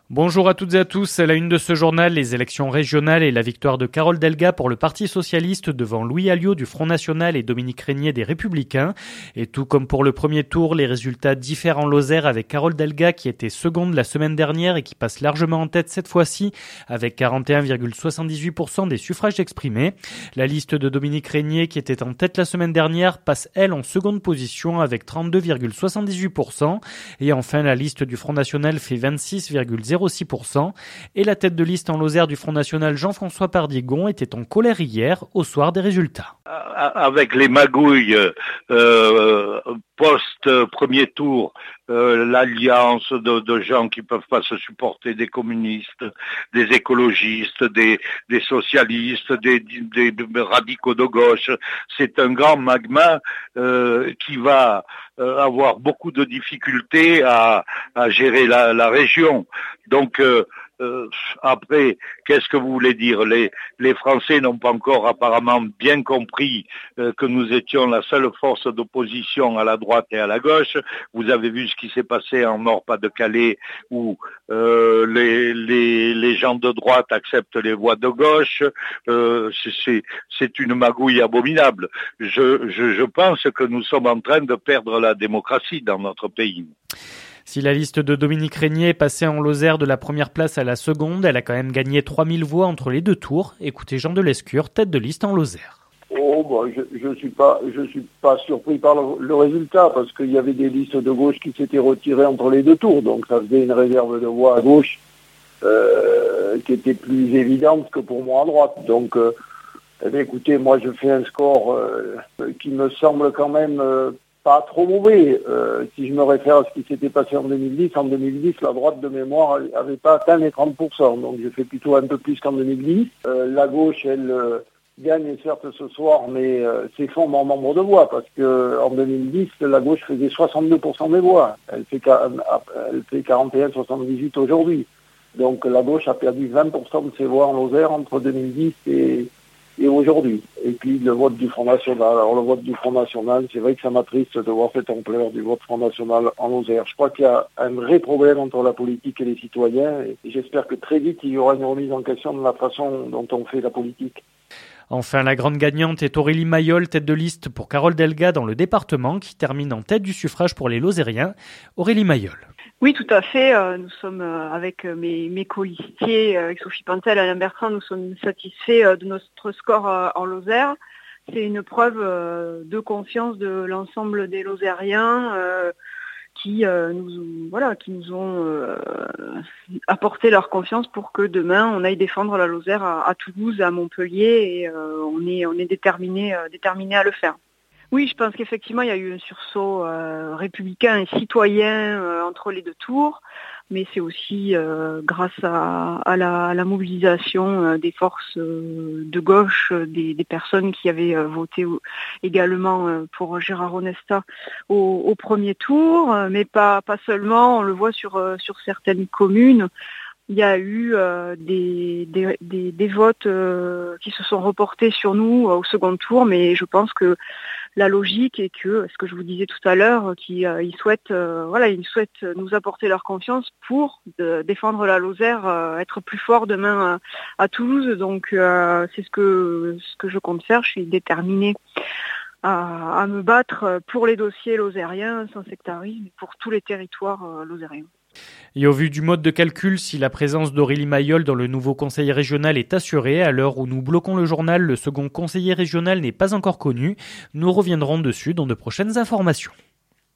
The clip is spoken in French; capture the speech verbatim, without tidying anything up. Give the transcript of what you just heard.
Bonjour à toutes et à tous. À la une de ce journal, les élections régionales et la victoire de Carole Delga pour le Parti socialiste devant Louis Alliot du Front national et Dominique Régnier des Républicains. Et tout comme pour le premier tour, les résultats diffèrent en Lozère avec Carole Delga qui était seconde la semaine dernière et qui passe largement en tête cette fois-ci avec quarante et un virgule soixante-dix-huit pour cent des suffrages exprimés. La liste de Dominique Régnier qui était en tête la semaine dernière passe elle en seconde position avec trente-deux virgule soixante-dix-huit pour cent. Et enfin, la liste du Front national fait vingt-six virgule zéro six pour cent. Et la tête de liste en Lozère du Front national, Jean-François Pardigon, était en colère hier, au soir des résultats. Avec les magouilles euh, post-premier tour, euh, l'alliance de, de gens qui peuvent pas se supporter, des communistes, des écologistes, des, des socialistes, des, des, des radicaux de gauche, c'est un grand magma euh, qui va euh, avoir beaucoup de difficultés à, à gérer la, la région. Donc euh, Euh, après, qu'est-ce que vous voulez dire? Les, les Français n'ont pas encore apparemment bien compris euh, que nous étions la seule force d'opposition à la droite et à la gauche. Vous avez vu ce qui s'est passé en Nord-Pas-de-Calais où euh, les, les, les gens de droite acceptent les voix de gauche. Euh, c'est, c'est une magouille abominable. Je, je, je pense que nous sommes en train de perdre la démocratie dans notre pays. Si la liste de Dominique Régnier est passée en Lozère de la première place à la seconde, elle a quand même gagné trois mille voix entre les deux tours. Écoutez Jean Delescure, tête de liste en Lozère. Oh, bah, je, je suis pas, je suis pas surpris par le, le résultat parce qu'il y avait des listes de gauche qui s'étaient retirées entre les deux tours, donc ça faisait une réserve de voix à gauche euh, qui était plus évidente que pour moi à droite. Donc, euh, eh bien, écoutez, moi je fais un score euh, qui me semble quand même euh, pas trop mauvais. Euh, si je me réfère à ce qui s'était passé en deux mille dix, en deux mille dix, la droite de mémoire avait pas atteint les trente pour cent, donc je fais plutôt un peu plus qu'en deux mille dix. Euh, la gauche, elle euh, gagne certes ce soir, mais euh, s'effondre en nombre de voix, parce que en deux mille dix, la gauche faisait soixante-deux pour cent des voix. Elle fait, elle fait quarante et un virgule soixante-dix-huit aujourd'hui. Donc la gauche a perdu vingt pour cent de ses voix en Lozère entre deux mille dix et et aujourd'hui. Et puis le vote du Front national. Alors le vote du Front national, c'est vrai que ça m'attriste de voir cette ampleur du vote Front national en Lozère. Je crois qu'il y a un vrai problème entre la politique et les citoyens et j'espère que très vite il y aura une remise en question de la façon dont on fait la politique. Enfin, la grande gagnante est Aurélie Mayol, tête de liste pour Carole Delga dans le département, qui termine en tête du suffrage pour les Lozériens. Aurélie Mayol. Oui, tout à fait. Nous sommes avec mes, mes colistiers, avec Sophie Pantel et Alain Bertrand, nous sommes satisfaits de notre score en Lozère. C'est une preuve de confiance de l'ensemble des Lozériens qui nous, voilà, qui nous ont apporté leur confiance pour que demain on aille défendre la Lozère à, à Toulouse, à Montpellier, et on est, on est déterminé, déterminé à le faire. Oui, je pense qu'effectivement, il y a eu un sursaut euh, républicain et citoyen euh, entre les deux tours, mais c'est aussi euh, grâce à, à, la, à la mobilisation euh, des forces euh, de gauche, euh, des, des personnes qui avaient euh, voté au, également euh, pour Gérard Onesta au, au premier tour, euh, mais pas, pas seulement, on le voit sur, euh, sur certaines communes. Il y a eu euh, des, des, des, des votes euh, qui se sont reportés sur nous euh, au second tour, mais je pense que la logique est que, ce que je vous disais tout à l'heure, qu'ils euh, souhaitent, euh, voilà, ils souhaitent nous apporter leur confiance pour de, défendre la Lozère, euh, être plus fort demain à, à Toulouse. Donc euh, c'est ce que ce que je compte faire. Je suis déterminée à, à me battre pour les dossiers lozériens sans sectarisme, pour tous les territoires euh, lozériens. Et au vu du mode de calcul, si la présence d'Aurélie Mayol dans le nouveau conseil régional est assurée, à l'heure où nous bloquons le journal, le second conseiller régional n'est pas encore connu. Nous reviendrons dessus dans de prochaines informations.